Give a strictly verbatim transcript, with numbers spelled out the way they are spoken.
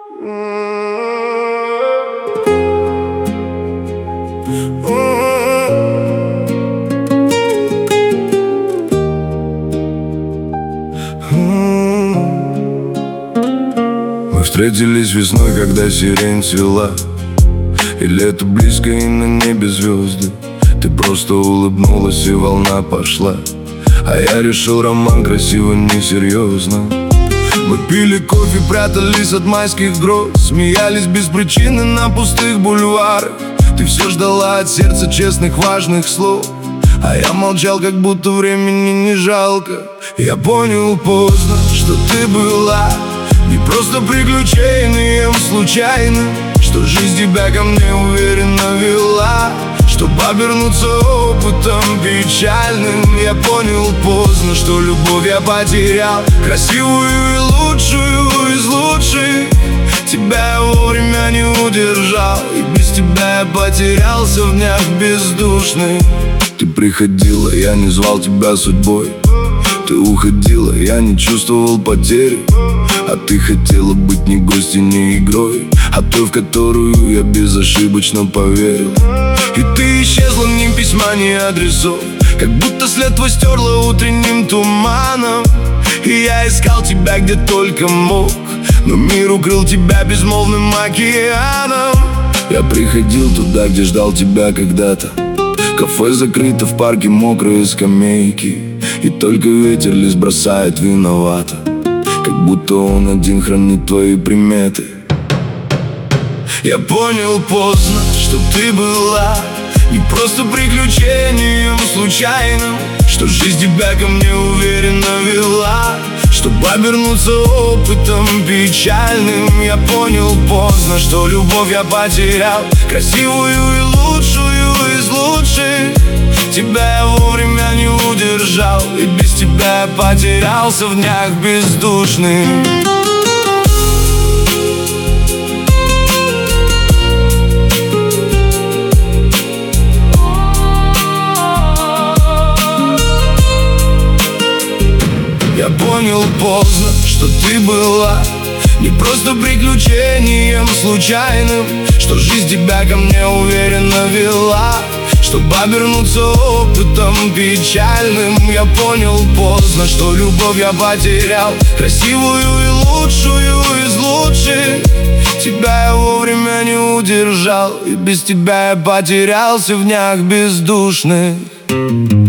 Мы встретились весной, когда сирень цвела, и лето близко, и на небе звезды. Ты просто улыбнулась, и волна пошла, а я решил, роман красиво, несерьезно. Мы пили кофе, прятались от майских гроз, смеялись без причины на пустых бульварах. Ты все ждала от сердца честных, важных слов, а я молчал, как будто времени не жалко. Я понял поздно, что ты была не просто приключением случайным, что жизнь тебя ко мне уверенно вела, чтобы обернуться опытом печальным. Я понял поздно, что любовь я потерял, красивую и лучшую из лучших. Тебя я вовремя не удержал, и без тебя я потерялся в днях бездушных. Ты приходила, я не звал тебя судьбой. Ты уходила, я не чувствовал потери. А ты хотела быть не гостьей, не игрой, а той, в которую я безошибочно поверил. И ты исчезла, ни письма, ни адресов, как будто след твой стерла утренним туманом. И я искал тебя где только мог, но мир укрыл тебя безмолвным океаном. Я приходил туда, где ждал тебя когда-то. Кафе закрыто, в парке мокрые скамейки, и только ветер лишь бросает виновато, как будто он один хранит твои приметы. Я понял поздно, что ты была не просто приключением случайным, что жизнь тебя ко мне уверенно вела, чтобы обернуться опытом печальным. Я понял поздно, что любовь я потерял, красивую и лучшую из лучших. Тебя я вовремя не удержал, и без тебя я потерялся в днях бездушных. Я понял поздно, что ты была не просто приключением случайным, что жизнь тебя ко мне уверенно вела, чтобы обернуться опытом печальным. Я понял поздно, что любовь я потерял, красивую и лучшую из лучших. Тебя я вовремя не удержал, и без тебя я потерялся в днях бездушных.